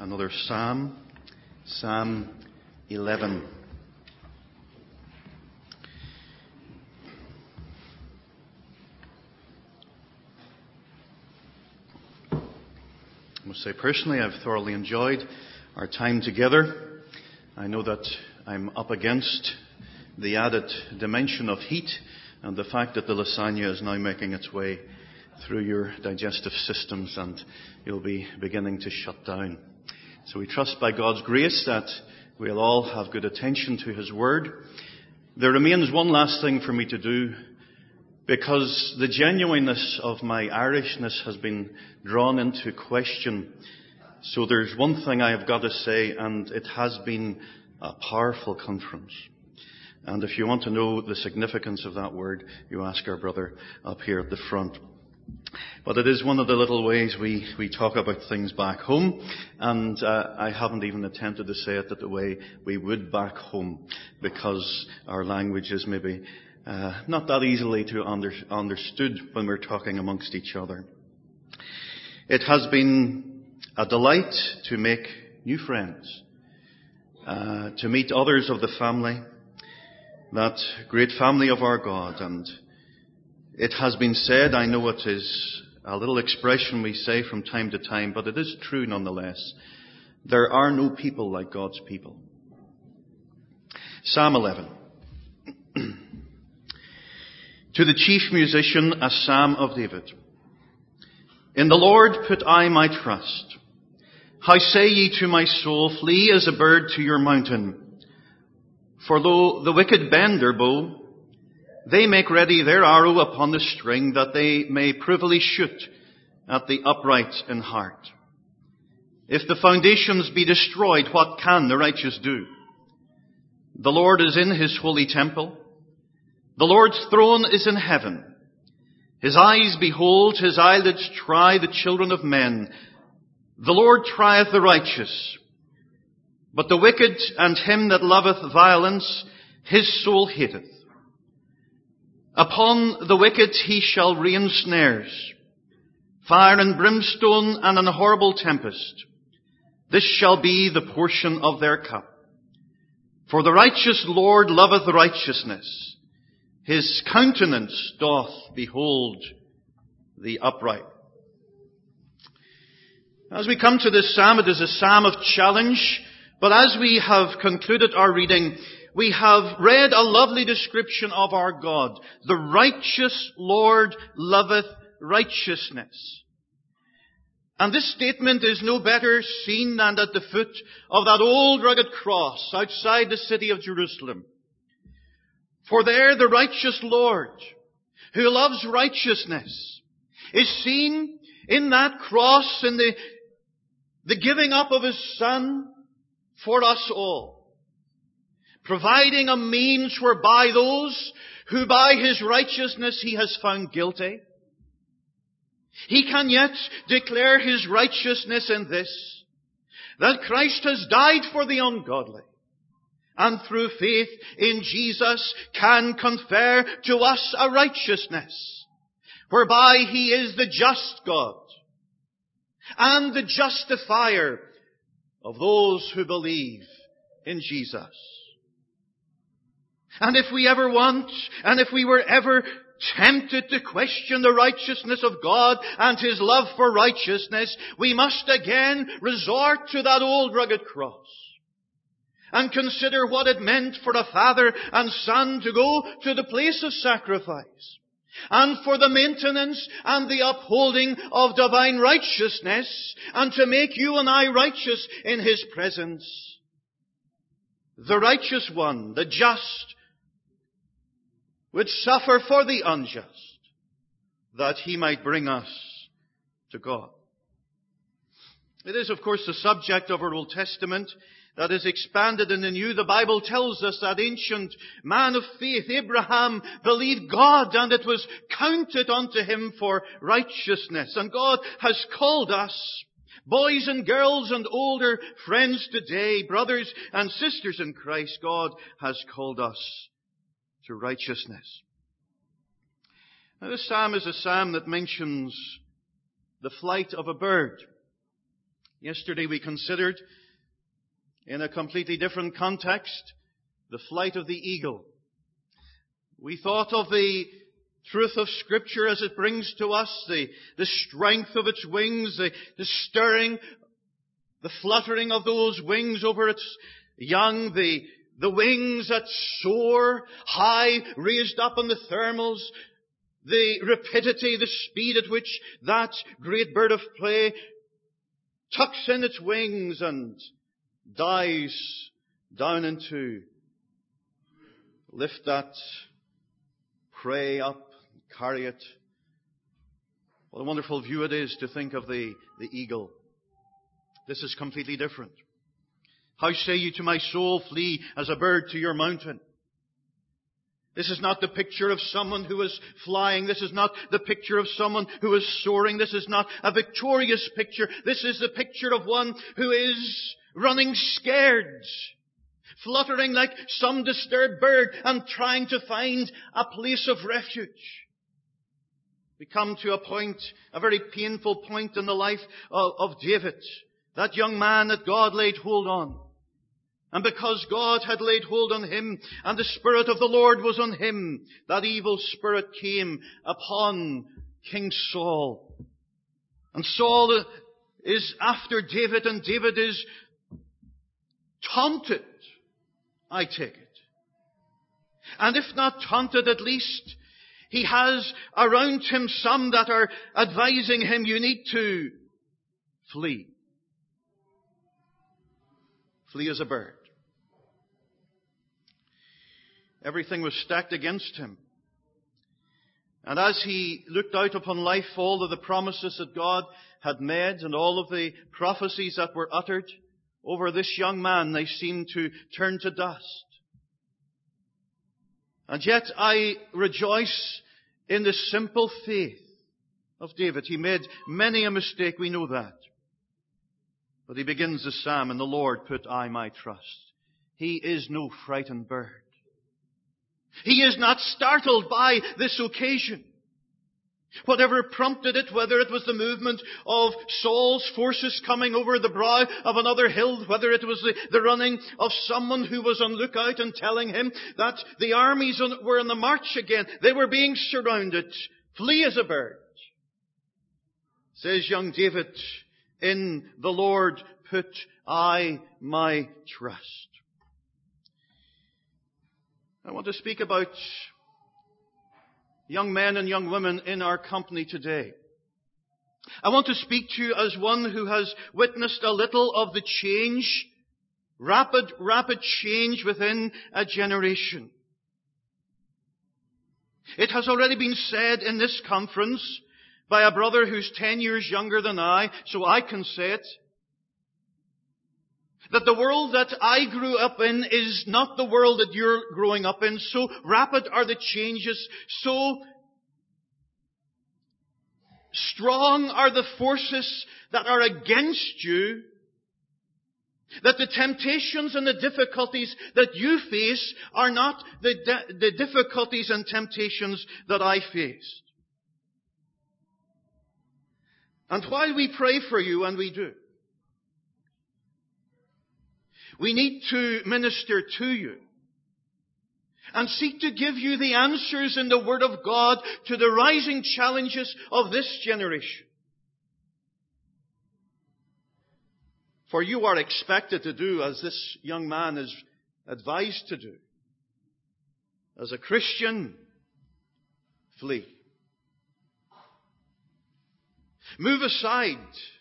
another psalm, Psalm 11. I must say personally, I've thoroughly enjoyed our time together. I know that I'm up against the added dimension of heat and the fact that the lasagna is now making its way through your digestive systems and you'll be beginning to shut down. So we trust by God's grace that we'll all have good attention to His Word. There remains one last thing for me to do, because the genuineness of my Irishness has been drawn into question. So there's one thing I have got to say, and it has been a powerful conference. And if you want to know the significance of that word, you ask our brother up here at the front. But it is one of the little ways we talk about things back home, and I haven't even attempted to say it the way we would back home, because our language is maybe not that easily to understood when we're talking amongst each other. It has been a delight to make new friends, to meet others of the family, that great family of our God. And it has been said, I know it is a little expression we say from time to time, but it is true nonetheless. There are no people like God's people. Psalm 11. To the chief musician, a psalm of David. In the Lord put I my trust. How say ye to my soul, flee as a bird to your mountain? For though the wicked bend their bow, they make ready their arrow upon the string, that they may privily shoot at the upright in heart. If the foundations be destroyed, what can the righteous do? The Lord is in His holy temple. The Lord's throne is in heaven. His eyes behold, His eyelids try the children of men. The Lord trieth the righteous. But the wicked and him that loveth violence, his soul hateth. Upon the wicked He shall rain snares, fire and brimstone and an horrible tempest. This shall be the portion of their cup. For the righteous Lord loveth righteousness. His countenance doth behold the upright. As we come to this psalm, it is a psalm of challenge. But as we have concluded our reading, we have read a lovely description of our God. The righteous Lord loveth righteousness. And this statement is no better seen than at the foot of that old rugged cross outside the city of Jerusalem. For there the righteous Lord, who loves righteousness, is seen in that cross, in the giving up of His Son for us all, providing a means whereby those who by His righteousness He has found guilty, He can yet declare His righteousness in this, that Christ has died for the ungodly, and through faith in Jesus can confer to us a righteousness, whereby He is the just God and the justifier of those who believe in Jesus. And if we ever want, and if we were ever tempted to question the righteousness of God and His love for righteousness, we must again resort to that old rugged cross and consider what it meant for a father and son to go to the place of sacrifice, and for the maintenance and the upholding of divine righteousness, and to make you and I righteous in His presence. The righteous one, the just, would suffer for the unjust, that He might bring us to God. It is, of course, the subject of our Old Testament that is expanded in the New. The Bible tells us that ancient man of faith, Abraham, believed God, and it was counted unto him for righteousness. And God has called us, boys and girls and older friends today, brothers and sisters in Christ, God has called us to righteousness. Now, this psalm is a psalm that mentions the flight of a bird. Yesterday we considered, in a completely different context, the flight of the eagle. We thought of the truth of Scripture as it brings to us, the strength of its wings, the stirring, the fluttering of those wings over its young, the wings that soar high, raised up on the thermals, the rapidity, the speed at which that great bird of prey tucks in its wings and dives down into, lift that prey up, carry it. What a wonderful view it is to think of the eagle. This is completely different. How say you to my soul, flee as a bird to your mountain? This is not the picture of someone who is flying. This is not the picture of someone who is soaring. This is not a victorious picture. This is the picture of one who is running scared, fluttering like some disturbed bird and trying to find a place of refuge. We come to a point, a very painful point in the life of David, that young man that God laid hold on. And because God had laid hold on him, and the Spirit of the Lord was on him, that evil spirit came upon King Saul. And Saul is after David, and David is taunted, I take it. And if not taunted, at least he has around him some that are advising him, you need to flee. Flee as a bird. Everything was stacked against him. And as he looked out upon life, all of the promises that God had made and all of the prophecies that were uttered over this young man, they seemed to turn to dust. And yet I rejoice in the simple faith of David. He made many a mistake, we know that. But he begins the psalm, in the Lord put I my trust. He is no frightened bird. He is not startled by this occasion. Whatever prompted it, whether it was the movement of Saul's forces coming over the brow of another hill, whether it was the running of someone who was on lookout and telling him that the armies were on the march again. They were being surrounded. Flee as a bird. Says young David, in the Lord put I my trust. I want to speak about young men and young women in our company today. I want to speak to you as one who has witnessed a little of the change, rapid change within a generation. It has already been said in this conference by a brother who's 10 years younger than I, so I can say it, that the world that I grew up in is not the world that you're growing up in. So rapid are the changes. So strong are the forces that are against you, that the temptations and the difficulties that you face are not the difficulties and temptations that I faced. And while we pray for you, and we do, we need to minister to you and seek to give you the answers in the Word of God to the rising challenges of this generation. For you are expected to do as this young man is advised to do. As a Christian, flee. Move aside.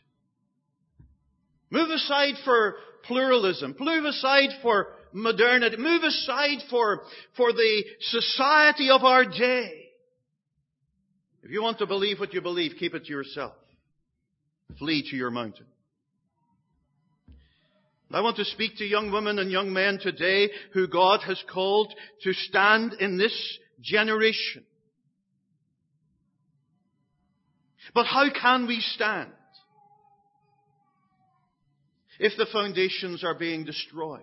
Move aside for pluralism. Move aside for modernity. Move aside for the society of our day. If you want to believe what you believe, keep it to yourself. Flee to your mountain. I want to speak to young women and young men today who God has called to stand in this generation. But how can we stand if the foundations are being destroyed?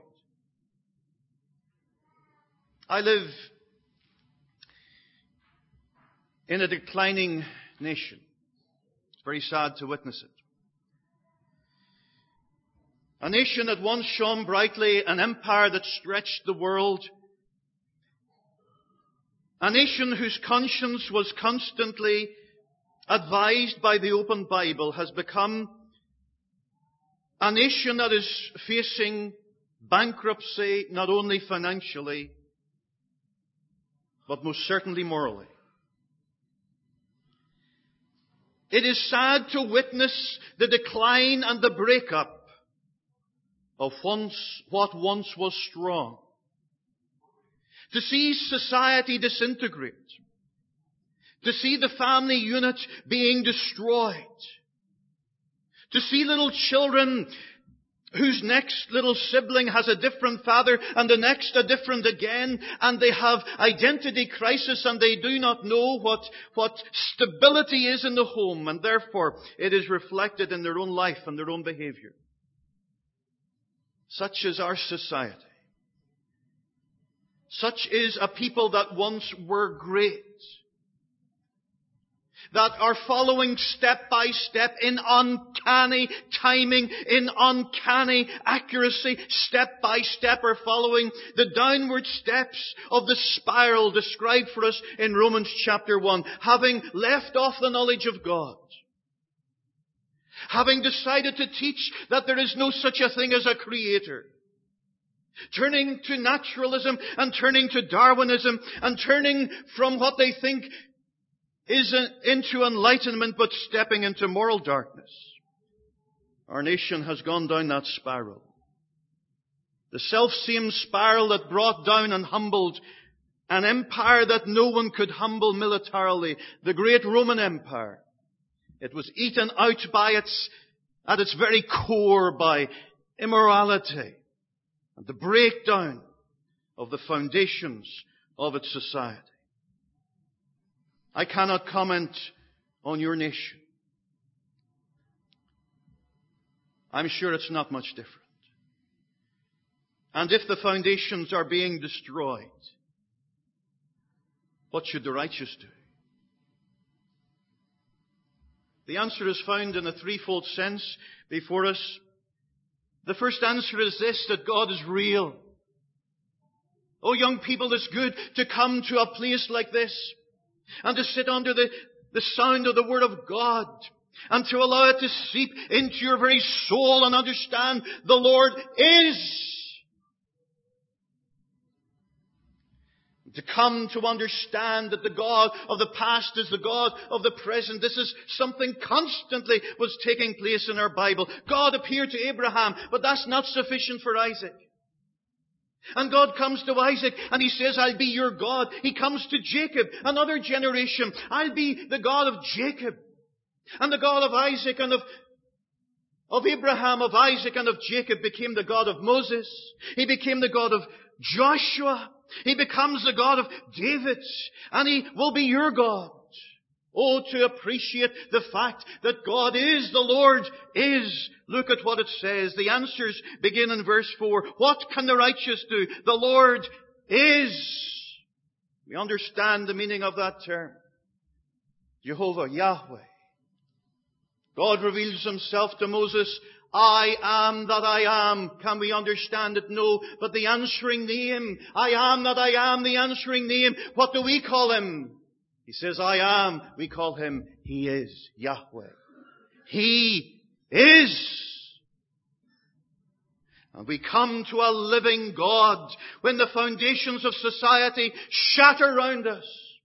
I live in a declining nation. It's very sad to witness it. A nation that once shone brightly, an empire that stretched the world. A nation whose conscience was constantly advised by the open Bible has become a nation that is facing bankruptcy not only financially, but most certainly morally. It is sad to witness the decline and the breakup of what once was strong. To see society disintegrate. To see the family unit being destroyed. To see little children whose next little sibling has a different father and the next a different again, and they have identity crisis and they do not know what stability is in the home, and therefore it is reflected in their own life and their own behavior. Such is our society. Such is a people that once were great, that are following step by step in uncanny timing, in uncanny accuracy, step by step are following the downward steps of the spiral described for us in Romans chapter 1, having left off the knowledge of God, having decided to teach that there is no such a thing as a creator, turning to naturalism and turning to Darwinism and turning from what they think is into enlightenment, but stepping into moral darkness. Our nation has gone down that spiral. The self-same spiral that brought down and humbled an empire that no one could humble militarily, the great Roman Empire. It was eaten out at its very core by immorality and the breakdown of the foundations of its society. I cannot comment on your nation. I'm sure it's not much different. And if the foundations are being destroyed, what should the righteous do? The answer is found in a threefold sense before us. The first answer is this, that God is real. Oh, young people, it's good to come to a place like this and to sit under the sound of the Word of God and to allow it to seep into your very soul and understand the Lord is. To come to understand that the God of the past is the God of the present. This is something constantly was taking place in our Bible. God appeared to Abraham, but that's not sufficient for Isaac. And God comes to Isaac and He says, I'll be your God. He comes to Jacob, another generation. I'll be the God of Jacob. And the God of Isaac and of Abraham, of Isaac and of Jacob became the God of Moses. He became the God of Joshua. He becomes the God of David. And He will be your God. Oh, to appreciate the fact that God is, the Lord is. Look at what it says. The answers begin in verse 4. What can the righteous do? The Lord is. We understand the meaning of that term. Jehovah, Yahweh. God reveals Himself to Moses. I am that I am. Can we understand it? No. But the answering name. I am that I am, the answering name. What do we call Him? He says, I am. We call Him, He is, Yahweh. He is. And we come to a living God when the foundations of society shatter around us.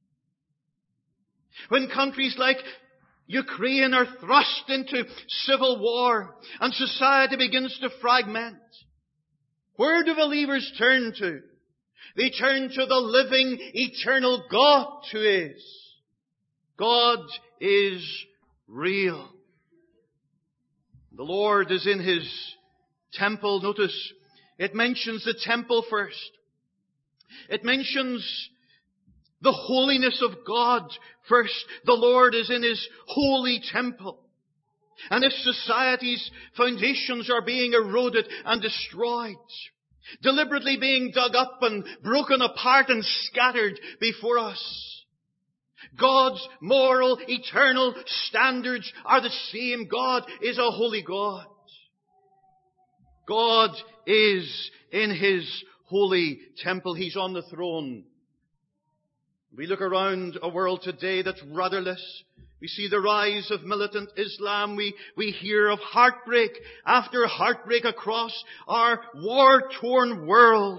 When countries like Ukraine are thrust into civil war and society begins to fragment. Where do believers turn to? They turn to the living, eternal God who is. God is real. The Lord is in His temple. Notice, it mentions the temple first. It mentions the holiness of God first. The Lord is in His holy temple. And if society's foundations are being eroded and destroyed, deliberately being dug up and broken apart and scattered before us, God's moral, eternal standards are the same. God is a holy God. God is in His holy temple. He's on the throne. We look around a world today that's rudderless. We see the rise of militant Islam. We hear of heartbreak after heartbreak across our war-torn world.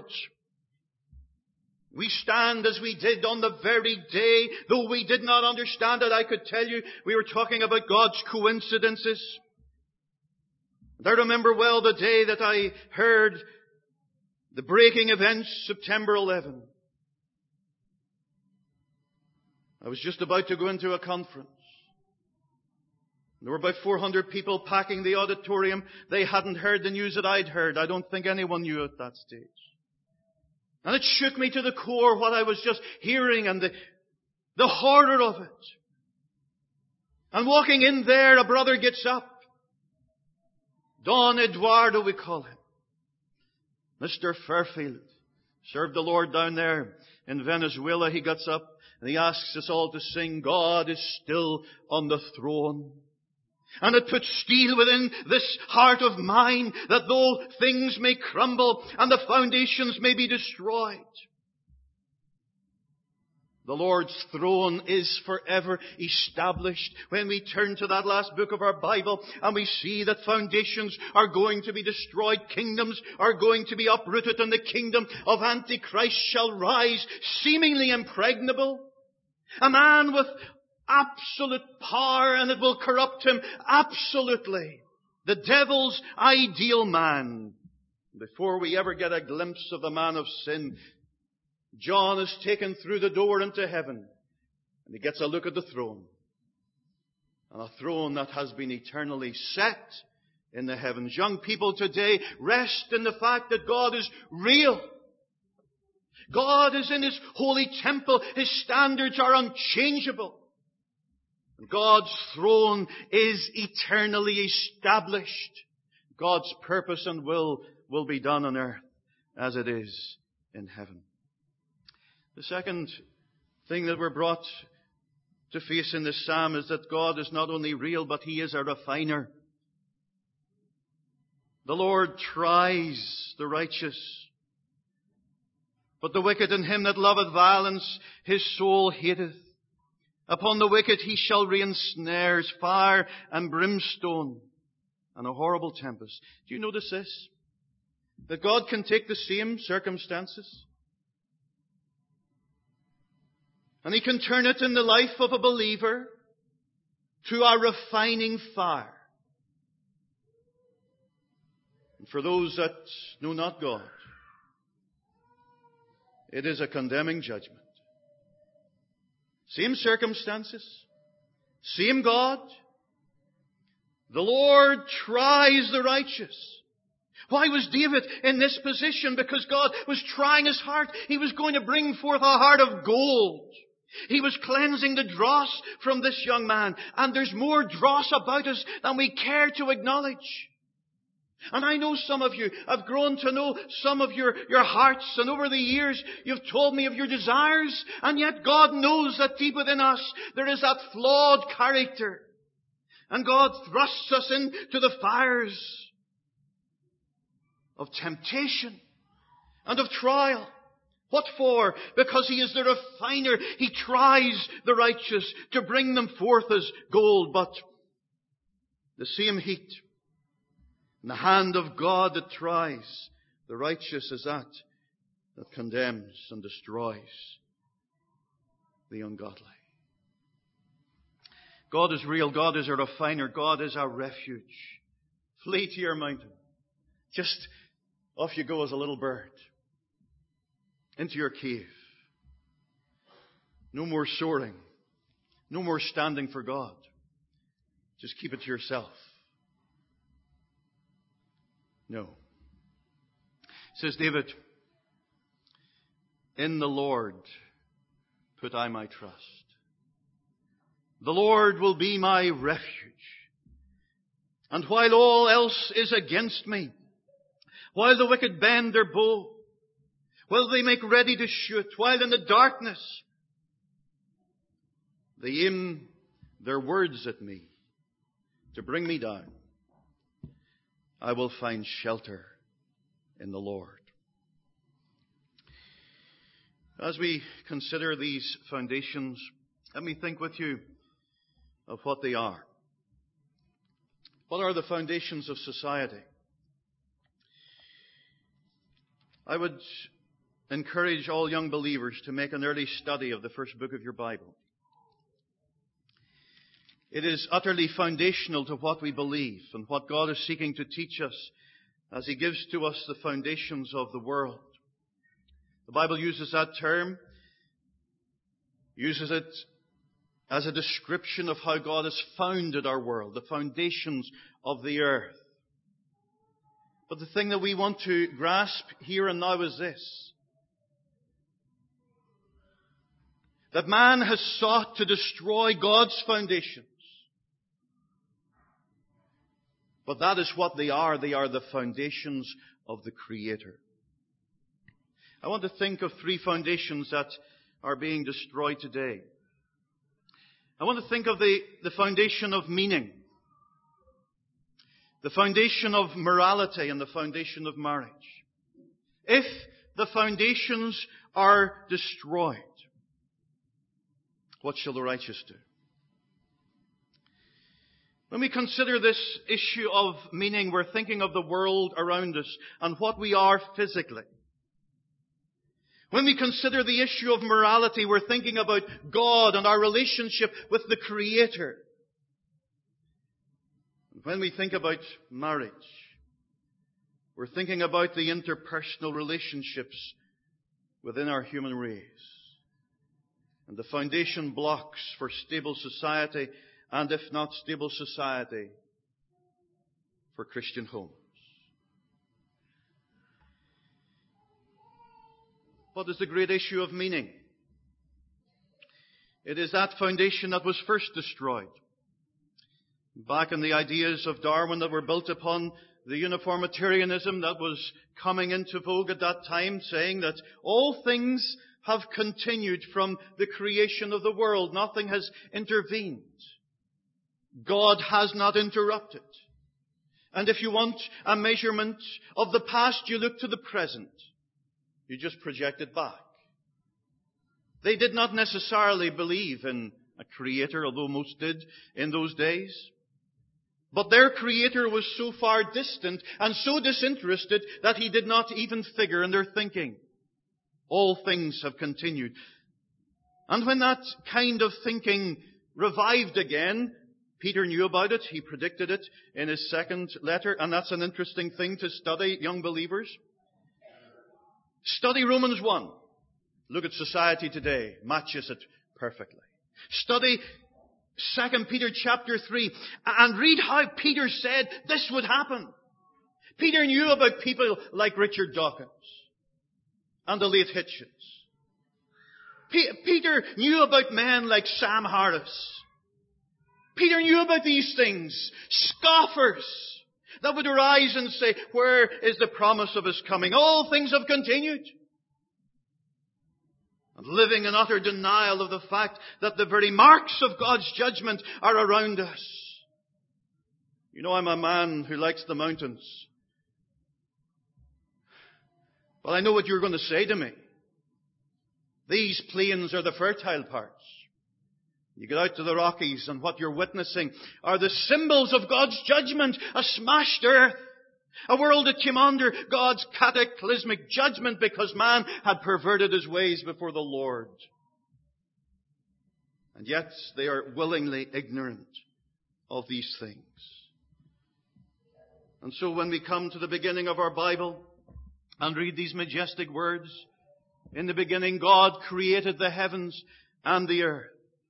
We stand as we did on the very day, though we did not understand it. I could tell you, we were talking about God's coincidences. And I remember well the day that I heard the breaking events, September 11. I was just about to go into a conference. There were about 400 people packing the auditorium. They hadn't heard the news that I'd heard. I don't think anyone knew at that stage. And it shook me to the core what I was just hearing and the horror of it. And walking in there, a brother gets up. Don Eduardo, we call him. Mr. Fairfield served the Lord down there in Venezuela. He gets up and he asks us all to sing, God is still on the throne. And it puts steel within this heart of mine, that though things may crumble and the foundations may be destroyed, the Lord's throne is forever established. When we turn to that last book of our Bible and we see that foundations are going to be destroyed, kingdoms are going to be uprooted, and the kingdom of Antichrist shall rise, seemingly impregnable. A man with absolute power, and it will corrupt him absolutely. The devil's ideal man. Before we ever get a glimpse of the man of sin, John is taken through the door into heaven, and he gets a look at the throne. And a throne that has been eternally set in the heavens. Young people today, rest in the fact that God is real. God is in His holy temple. His standards are unchangeable. God's throne is eternally established. God's purpose and will be done on earth as it is in heaven. The second thing that we're brought to face in this psalm is that God is not only real, but He is a refiner. The Lord tries the righteous, but the wicked and him that loveth violence, his soul hateth. Upon the wicked He shall rain snares, fire and brimstone, and a horrible tempest. Do you notice this? That God can take the same circumstances, and He can turn it in the life of a believer to a refining fire. And for those that know not God, it is a condemning judgment. Same circumstances, same God. The Lord tries the righteous. Why was David in this position? Because God was trying his heart. He was going to bring forth a heart of gold. He was cleansing the dross from this young man. And there's more dross about us than we care to acknowledge. And I know some of you, I've grown to know some of your hearts, and over the years you've told me of your desires, and yet God knows that deep within us there is that flawed character. And God thrusts us into the fires of temptation and of trial. What for? Because He is the refiner. He tries the righteous to bring them forth as gold, but the same heat in the hand of God that tries the righteous is that condemns and destroys the ungodly. God is real. God is a refiner. God is our refuge. Flee to your mountain. Just off you go as a little bird. Into your cave. No more soaring. No more standing for God. Just keep it to yourself. No. Says David, in the Lord put I my trust. The Lord will be my refuge. And while all else is against me, while the wicked bend their bow, while they make ready to shoot, while in the darkness they aim their words at me to bring me down, I will find shelter in the Lord. As we consider these foundations, let me think with you of what they are. What are the foundations of society? I would encourage all young believers to make an early study of the first book of your Bible. It is utterly foundational to what we believe and what God is seeking to teach us as He gives to us the foundations of the world. The Bible uses that term, uses it as a description of how God has founded our world, the foundations of the earth. But the thing that we want to grasp here and now is this: that man has sought to destroy God's foundations. But that is what they are. They are the foundations of the Creator. I want to think of three foundations that are being destroyed today. I want to think of the foundation of meaning, the foundation of morality, and the foundation of marriage. If the foundations are destroyed, what shall the righteous do? When we consider this issue of meaning, we're thinking of the world around us and what we are physically. When we consider the issue of morality, we're thinking about God and our relationship with the Creator. When we think about marriage, we're thinking about the interpersonal relationships within our human race and the foundation blocks for stable society, and if not stable society, for Christian homes. What is the great issue of meaning? It is that foundation that was first destroyed. Back in the ideas of Darwin that were built upon the uniformitarianism that was coming into vogue at that time, saying that all things have continued from the creation of the world. Nothing has intervened. God has not interrupted. And if you want a measurement of the past, you look to the present. You just project it back. They did not necessarily believe in a Creator, although most did in those days. But their Creator was so far distant and so disinterested that He did not even figure in their thinking. All things have continued. And when that kind of thinking revived again, Peter knew about it. He predicted it in his second letter. And that's an interesting thing to study, young believers. Study Romans 1. Look at society today. Matches it perfectly. Study 2 Peter chapter 3 and read how Peter said this would happen. Peter knew about people like Richard Dawkins and the late Hitchens. Peter knew about men like Sam Harris. Peter knew about these things. Scoffers that would arise and say, where is the promise of His coming? All things have continued. And living in utter denial of the fact that the very marks of God's judgment are around us. You know, I'm a man who likes the mountains. Well, I know what you're going to say to me. These plains are the fertile parts. You get out to the Rockies and what you're witnessing are the symbols of God's judgment, a smashed earth, a world that came under God's cataclysmic judgment because man had perverted his ways before the Lord. And yet they are willingly ignorant of these things. And so when we come to the beginning of our Bible and read these majestic words, in the beginning God created the heavens and the earth.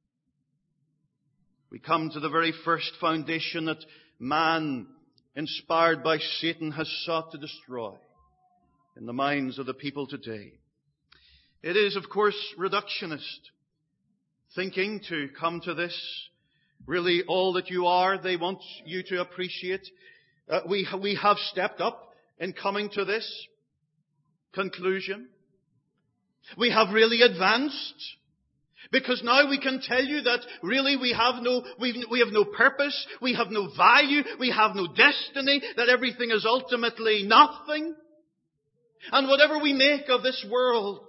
We come to the very first foundation that man, inspired by Satan, has sought to destroy in the minds of the people today. It is, of course, reductionist thinking to come to this. Really, all that you are, they want you to appreciate. We have stepped up in coming to this conclusion. We have really advanced. Because now we can tell you that really we have no purpose, we have no value, we have no destiny, that everything is ultimately nothing. And whatever we make of this world,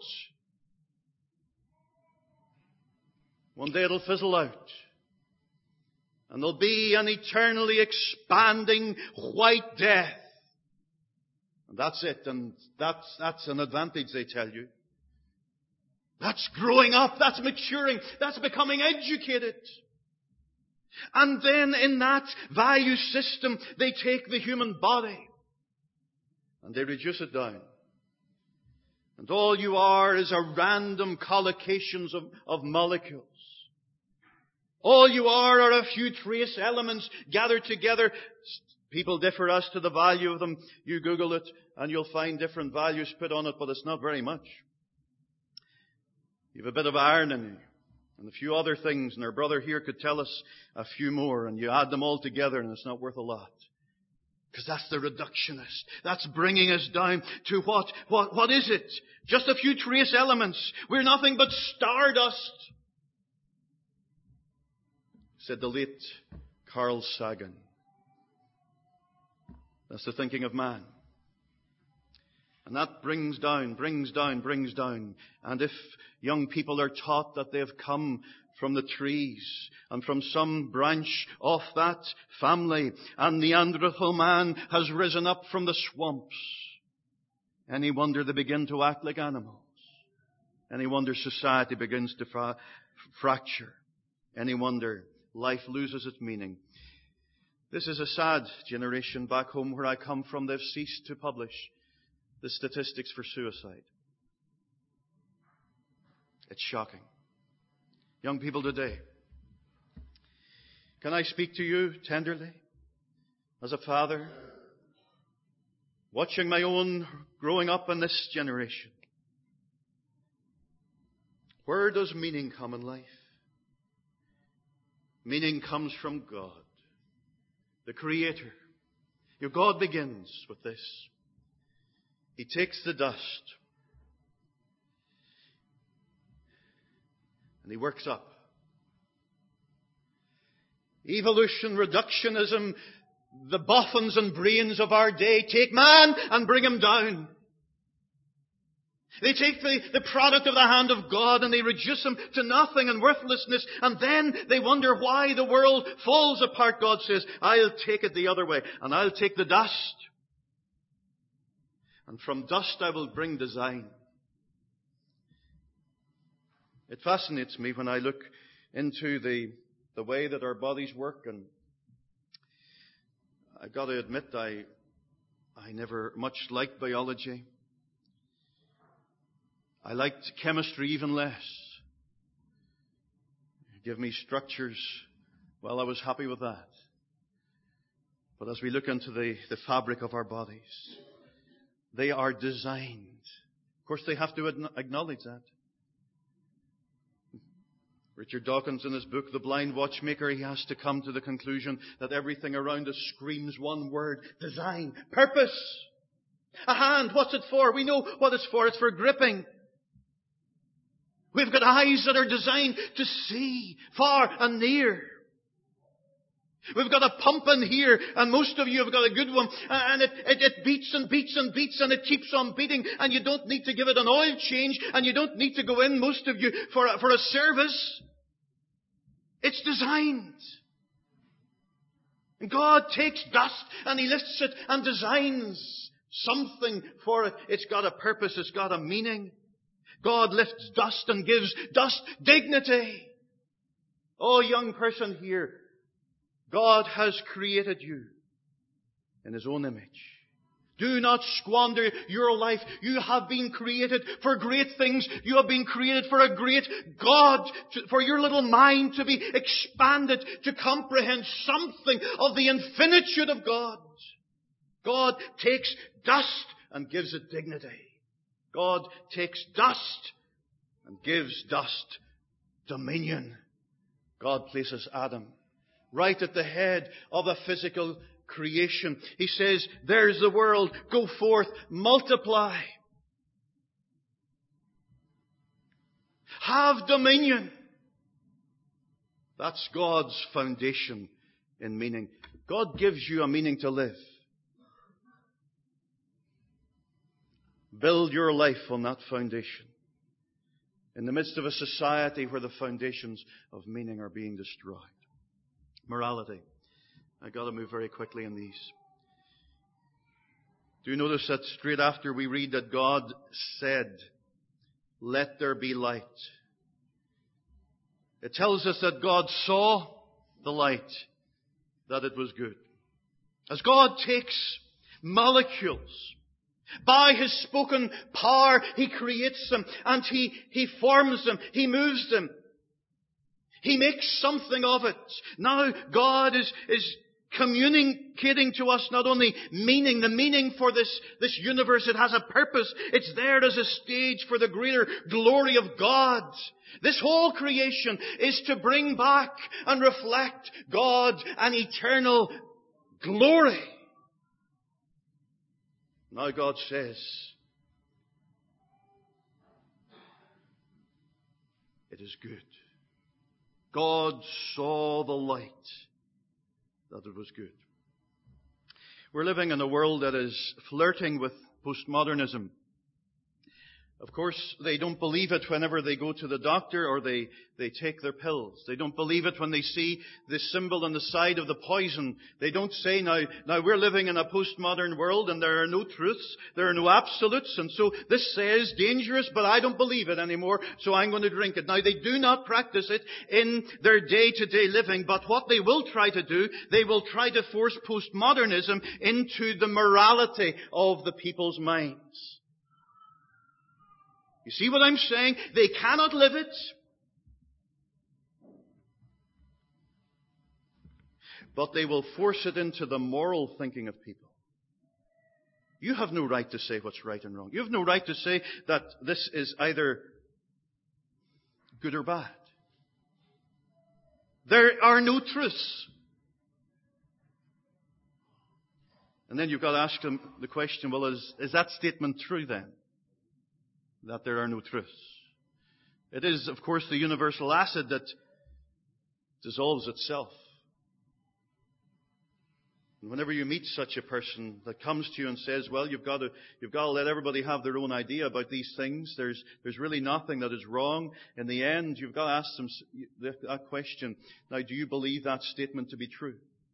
one day it'll fizzle out. And there'll be an eternally expanding white death. And that's it. And that's an advantage, they tell you. That's growing up. That's maturing. That's becoming educated. And then in that value system, they take the human body and they reduce it down. And all you are is a random collocations of molecules. All you are a few trace elements gathered together. People differ as to the value of them. You Google it and you'll find different values put on it, but it's not very much. You have a bit of iron in you and a few other things, and our brother here could tell us a few more, and you add them all together and it's not worth a lot. Because that's the reductionist. That's bringing us down to what? What is it? Just a few trace elements. We're nothing but stardust. Said the late Carl Sagan. That's the thinking of man. And that brings down. And if young people are taught that they have come from the trees and from some branch of that family, and Neanderthal man has risen up from the swamps, any wonder they begin to act like animals? Any wonder society begins to fracture? Any wonder life loses its meaning? This is a sad generation. Back home where I come from, they've ceased to publish the statistics for suicide. It's shocking. Young people today, can I speak to you tenderly as a father, watching my own growing up in this generation? Where does meaning come in life? Meaning comes from God, the Creator. Your God begins with this. He takes the dust and He works up. Evolution, reductionism, the boffins and brains of our day take man and bring him down. They take the product of the hand of God and they reduce him to nothing and worthlessness, and then they wonder why the world falls apart. God says, I'll take it the other way, and I'll take the dust. And from dust I will bring design. It fascinates me when I look into the way that our bodies work, and I've got to admit I never much liked biology. I liked chemistry even less. Give me structures. Well, I was happy with that. But as we look into the fabric of our bodies, they are designed. Of course, they have to acknowledge that. Richard Dawkins, in his book, The Blind Watchmaker, he has to come to the conclusion that everything around us screams one word: design, purpose. A hand, what's it for? We know what it's for. It's for gripping. We've got eyes that are designed to see far and near. We've got a pump in here, and most of you have got a good one, and it beats and beats and beats, and it keeps on beating, and you don't need to give it an oil change, and you don't need to go in, most of you, for a service. It's designed. And God takes dust, and He lifts it, and designs something for it. It's got a purpose, it's got a meaning. God lifts dust and gives dust dignity. Oh, young person here, God has created you in His own image. Do not squander your life. You have been created for great things. You have been created for a great God, for your little mind to be expanded, to comprehend something of the infinitude of God. God takes dust and gives it dignity. God takes dust and gives dust dominion. God places Adam right at the head of a physical creation. He says, there's the world. Go forth, multiply. Have dominion. That's God's foundation in meaning. God gives you a meaning to live. Build your life on that foundation. In the midst of a society where the foundations of meaning are being destroyed. Morality. I've got to move very quickly in these. Do you notice that straight after we read that God said, "Let there be light"? It tells us that God saw the light, that it was good. As God takes molecules, by His spoken power, He creates them and He forms them, He moves them. He makes something of it. Now God is communicating to us not only meaning, the meaning for this universe. It has a purpose. It's there as a stage for the greater glory of God. This whole creation is to bring back and reflect God and eternal glory. Now God says, it is good. God saw the light, that it was good. We're living in a world that is flirting with postmodernism. Of course, they don't believe it whenever they go to the doctor or they take their pills. They don't believe it when they see the symbol on the side of the poison. They don't say, now we're living in a postmodern world and there are no truths, there are no absolutes, and so this says dangerous, but I don't believe it anymore, so I'm going to drink it. Now, they do not practice it in their day-to-day living, but what they will try to do, they will try to force postmodernism into the morality of the people's minds. You see what I'm saying? They cannot live it. But they will force it into the moral thinking of people. You have no right to say what's right and wrong. You have no right to say that this is either good or bad. There are no truths. And then you've got to ask them the question, well, is that statement true then? That there are no truths. It is, of course, the universal acid that dissolves itself. And whenever you meet such a person that comes to you and says, well, you've got to let everybody have their own idea about these things. There's really nothing that is wrong. In the end, you've got to ask them that question. Now, do you believe that statement to be true?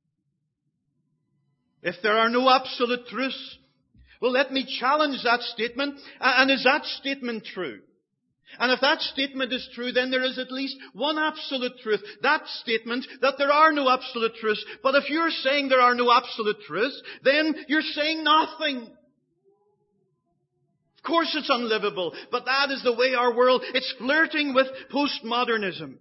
If there are no absolute truths, well, let me challenge that statement. And is that statement true? And if that statement is true, then there is at least one absolute truth. That statement, that there are no absolute truths. But if you're saying there are no absolute truths, then you're saying nothing. Of course it's unlivable, but that is the way our world, it's flirting with postmodernism.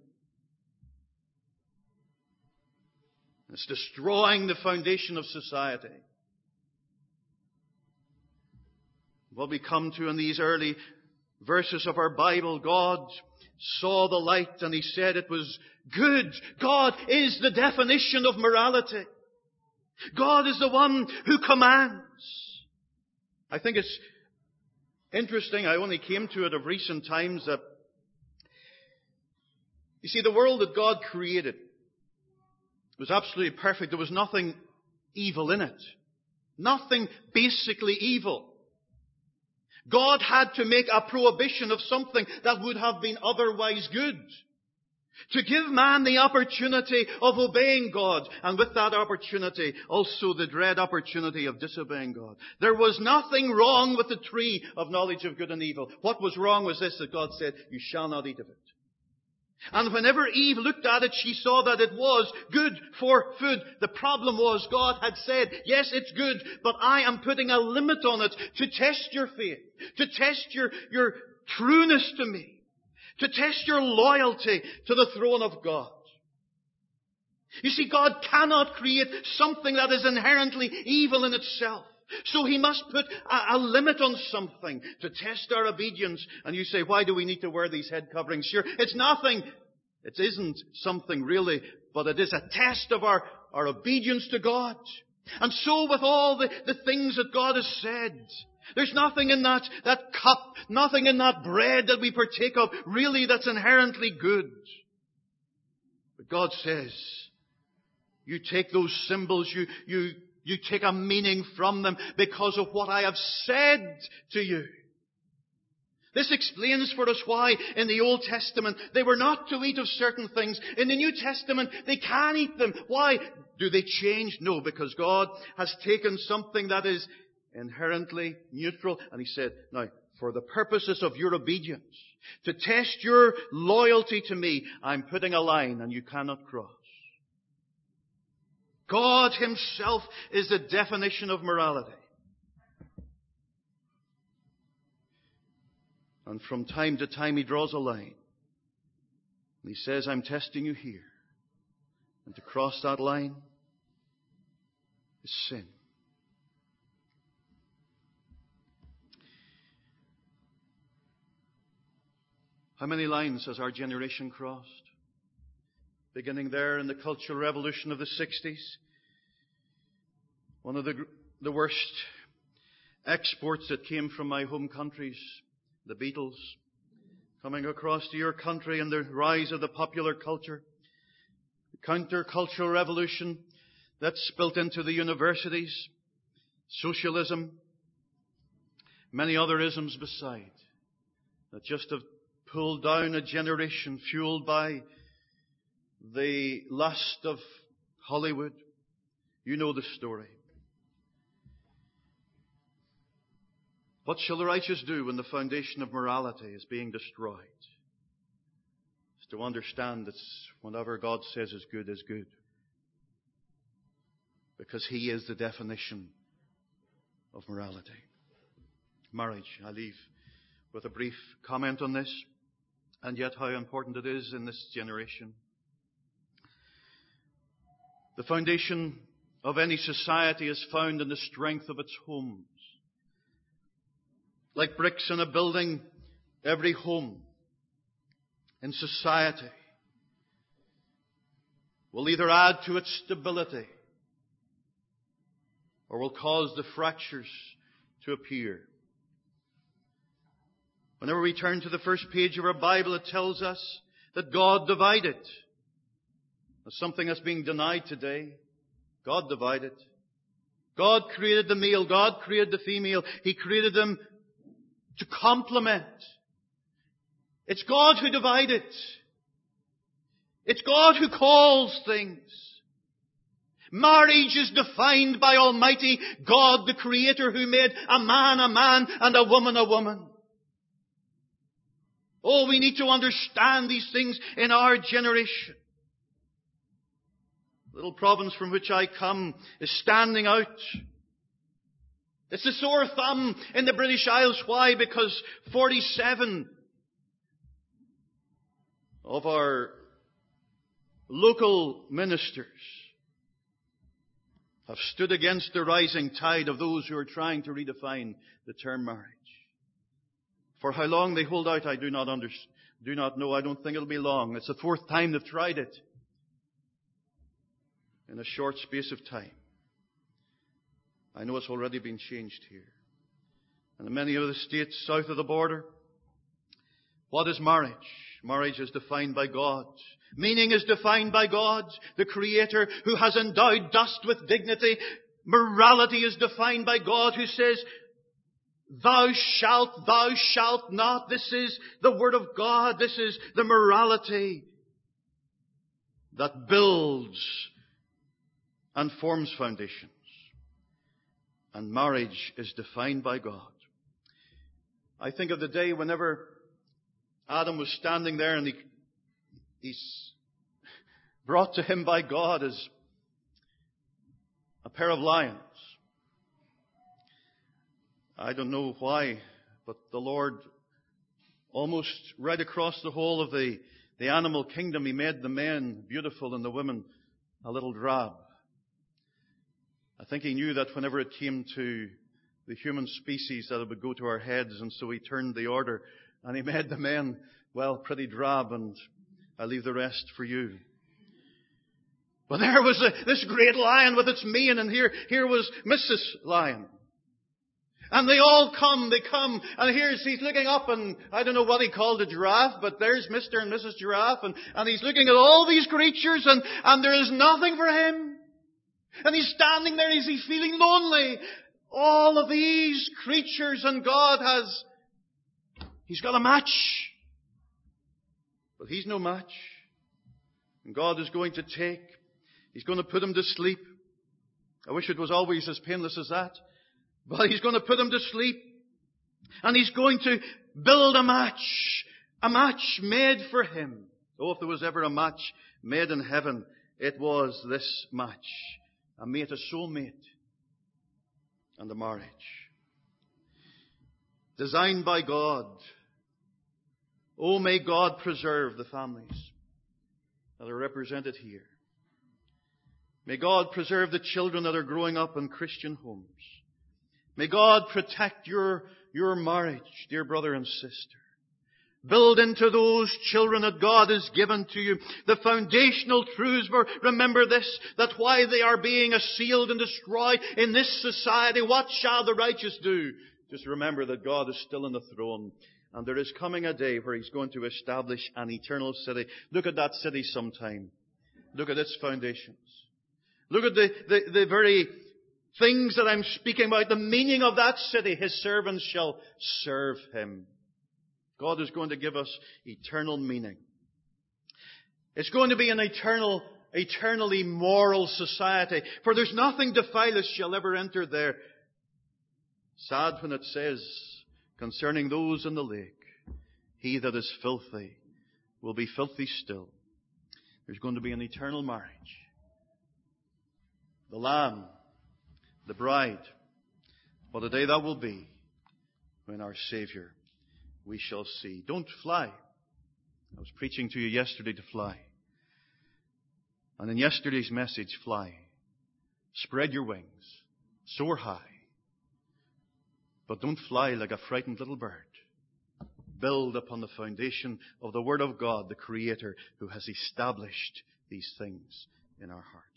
It's destroying the foundation of society. What we come to in these early verses of our Bible, God saw the light and He said it was good. God is the definition of morality. God is the one who commands. I think it's interesting, I only came to it of recent times, that you see, the world that God created was absolutely perfect. There was nothing evil in it. Nothing basically evil. God had to make a prohibition of something that would have been otherwise good. To give man the opportunity of obeying God, and with that opportunity, also the dread opportunity of disobeying God. There was nothing wrong with the tree of knowledge of good and evil. What was wrong was this, that God said, you shall not eat of it. And whenever Eve looked at it, she saw that it was good for food. The problem was God had said, yes, it's good, but I am putting a limit on it to test your faith, to test your trueness to me, to test your loyalty to the throne of God. You see, God cannot create something that is inherently evil in itself. So He must put a limit on something to test our obedience. And you say, why do we need to wear these head coverings? Sure, it's nothing. It isn't something really, but it is a test of our obedience to God. And so with all the things that God has said, there's nothing in that cup, nothing in that bread that we partake of really that's inherently good. But God says, you take those symbols, you take a meaning from them because of what I have said to you. This explains for us why in the Old Testament they were not to eat of certain things. In the New Testament they can eat them. Why? Do they change? No, because God has taken something that is inherently neutral and He said, now, for the purposes of your obedience, to test your loyalty to me, I'm putting a line and you cannot cross. God Himself is the definition of morality. And from time to time He draws a line. And He says, I'm testing you here. And to cross that line is sin. How many lines has our generation crossed? Beginning there in the Cultural Revolution of the 60s. One of the worst exports that came from my home countries, the Beatles, coming across to your country and the rise of the popular culture. The counter-cultural revolution that spilt into the universities. Socialism. Many other isms beside. That just have pulled down a generation fueled by the lust of Hollywood. You know the story. What shall the righteous do when the foundation of morality is being destroyed? It's to understand that whatever God says is good is good. Because He is the definition of morality. Marriage. I leave with a brief comment on this, and yet how important it is in this generation. The foundation of any society is found in the strength of its homes. Like bricks in a building, every home in society will either add to its stability or will cause the fractures to appear. Whenever we turn to the first page of our Bible, it tells us that God divided. That's something that's being denied today. God divided. God created the male. God created the female. He created them to complement. It's God who divided. It's God who calls things. Marriage is defined by Almighty God, the Creator, who made a man, and a woman. Oh, we need to understand these things in our generation. The little province from which I come is standing out. It's a sore thumb in the British Isles. Why? Because 47 of our local ministers have stood against the rising tide of those who are trying to redefine the term marriage. For how long they hold out, I do not know. I don't think it'll be long. It's the fourth time they've tried it in a short space of time. I know it's already been changed here. And in many other states south of the border, what is marriage? Marriage is defined by God. Meaning is defined by God, the Creator, who has endowed dust with dignity. Morality is defined by God, who says, thou shalt not. This is the Word of God. This is the morality that builds and forms foundations. And marriage is defined by God. I think of the day whenever Adam was standing there and he's brought to him by God as a pair of lions. I don't know why, but the Lord, almost right across the whole of the animal kingdom, He made the men beautiful and the women a little drab. I think He knew that whenever it came to the human species that it would go to our heads, and so He turned the order and He made the men, well, pretty drab, and I leave the rest for you. But there was this great lion with its mane, and here was Mrs. Lion. And they come, and he's looking up, and I don't know what he called a giraffe, but there's Mr. and Mrs. Giraffe, and he's looking at all these creatures, and there is nothing for him. And he's standing there, and he's feeling lonely. All of these creatures, and God has He's got a match. But he's no match. And God is going to He's going to put him to sleep. I wish it was always as painless as that. But he's going to put him to sleep. And he's going to build a match made for him. Oh, if there was ever a match made in heaven, it was this match. A mate, a soulmate, and a marriage. Designed by God. Oh, may God preserve the families that are represented here. May God preserve the children that are growing up in Christian homes. May God protect your marriage, dear brother and sister. Build into those children that God has given to you the foundational truths. Remember this, that while they are being assailed and destroyed in this society, what shall the righteous do? Just remember that God is still on the throne. And there is coming a day where He's going to establish an eternal city. Look at that city sometime. Look at its foundations. Look at the very things that I'm speaking about. The meaning of that city. His servants shall serve Him. God is going to give us eternal meaning. It's going to be an eternally moral society. For there's nothing defilous shall ever enter there. Sad when it says concerning those in the lake, he that is filthy will be filthy still. There's going to be an eternal marriage. The Lamb, the bride. What a day that will be when our Savior we shall see. Don't fly. I was preaching to you yesterday to fly. And in yesterday's message, fly. Spread your wings. Soar high. But don't fly like a frightened little bird. Build upon the foundation of the Word of God, the Creator, who has established these things in our hearts.